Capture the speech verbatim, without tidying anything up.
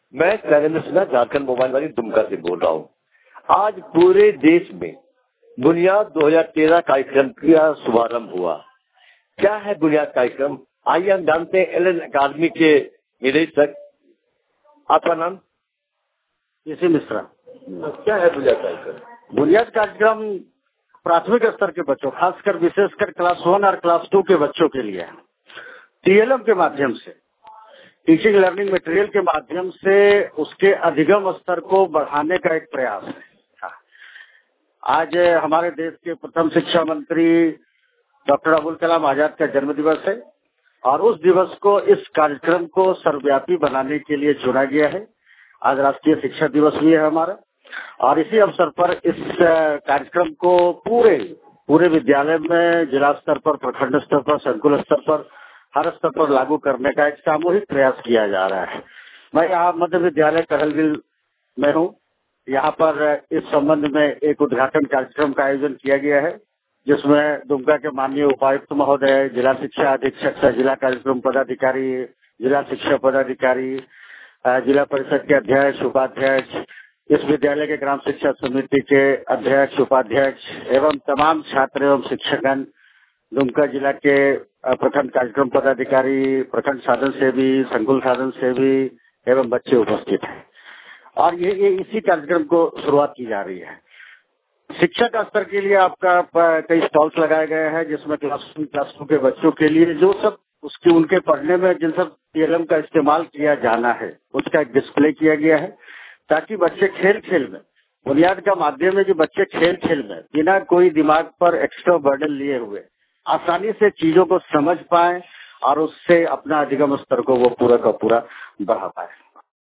मैं नरेंद्र सिन्हा झारखंड मोबाइल वाली दुमका से बोल रहा हूँ। आज पूरे देश में बुनियाद दो हज़ार तेरह कार्यक्रम का शुभारंभ हुआ। क्या है बुनियाद कार्यक्रम? आइए हम जानते हैं एल अकादमी के निदेशक, आपका नाम? इसी मिश्रा। क्या है बुनियाद कार्यक्रम? बुनियाद कार्यक्रम प्राथमिक स्तर के बच्चों, खासकर विशेषकर क्लास वन और क्लास टू के बच्चों के लिए टीएलएम के माध्यम से, टीचिंग लर्निंग मटेरियल के माध्यम से उसके अधिगम स्तर को बढ़ाने का एक प्रयास है। आज हमारे देश के प्रथम शिक्षा मंत्री डॉक्टर अबुल कलाम आजाद का जन्म दिवस है और उस दिवस को, इस कार्यक्रम को सर्वव्यापी बनाने के लिए चुना गया है। आज राष्ट्रीय शिक्षा दिवस भी है हमारा और इसी अवसर पर इस कार्यक्रम को पूरे पूरे विद्यालय में जिला स्तर पर, प्रखंड स्तर पर, संकुल स्तर पर, हर स्तर पर लागू करने का एक सामूहिक प्रयास किया जा रहा है। मैं यहाँ मध्य विद्यालय कहलविल में हूँ। यहाँ पर इस संबंध में एक उद्घाटन कार्यक्रम का आयोजन किया गया है, जिसमें दुमका के माननीय उपायुक्त महोदय, जिला शिक्षा अधीक्षक, जिला कार्यक्रम पदाधिकारी, जिला शिक्षा पदाधिकारी, जिला परिषद के अध्यक्ष, उपाध्यक्ष, इस विद्यालय के ग्राम शिक्षा समिति के अध्यक्ष, उपाध्यक्ष एवं तमाम छात्र एवं शिक्षकगण, दुमका जिला के प्रखंड कार्यक्रम पदाधिकारी, प्रखंड साधन सेवी, संकुल साधन सेवी एवं बच्चे उपस्थित हैं और ये, ये इसी कार्यक्रम को शुरुआत की जा रही है। शिक्षा का स्तर के लिए आपका कई स्टॉल्स लगाए गए हैं, जिसमें क्लास वन क्लास टू के बच्चों के लिए जो सब उसके उनके पढ़ने में जिन सब टीएलएम का इस्तेमाल किया जाना है उसका एक डिस्प्ले किया गया है, ताकि बच्चे खेल खेल में, बुनियाद का माध्यम है कि बच्चे खेल खेल में बिना कोई दिमाग पर एक्स्ट्रा बर्डन लिए हुए आसानी से चीजों को समझ पाए और उससे अपना अधिगम स्तर को वो पूरा का पूरा बढ़ा पाए।